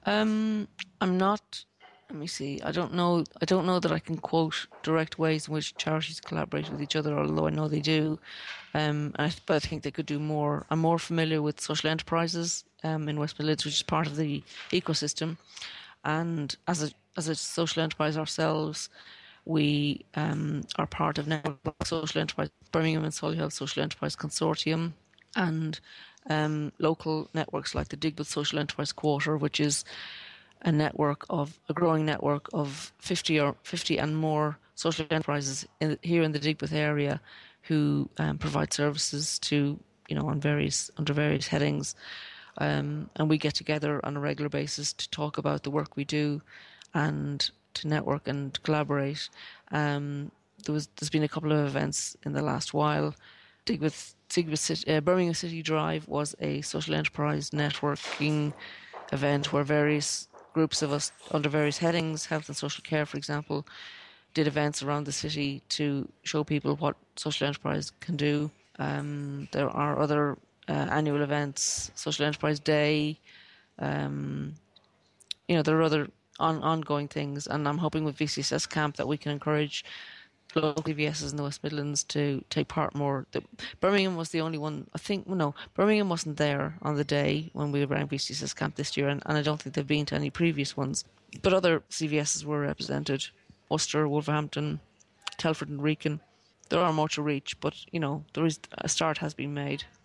I'm not. Let me see. I don't know. I don't know that I can quote direct ways in which charities collaborate with each other, although I know they do. But I think they could do more. I'm more familiar with social enterprises in West Midlands, which is part of the ecosystem. And as a social enterprise ourselves, we are part of Network Social Enterprise, Birmingham and Solihull Social Enterprise Consortium, and local networks like the Digbeth Social Enterprise Quarter, which is a growing network of 50 and more social enterprises here in the Digbeth area who provide services to, under various headings. And we get together on a regular basis to talk about the work we do and to network and collaborate. There's been a couple of events in the last while. Birmingham City Drive was a social enterprise networking event where various groups of us under various headings, health and social care, for example, did events around the city to show people what social enterprise can do. There are other annual events, Social Enterprise Day. There are other ongoing things, and I'm hoping with VCSS Camp that we can encourage local CVSs in the West Midlands to take part more. Birmingham was the only one, I think. Well, no, Birmingham wasn't there on the day when we ran VCSS Camp this year, and I don't think they've been to any previous ones. But other CVSs were represented: Worcester, Wolverhampton, Telford, and Wrekin. There are more to reach, but there is a start has been made.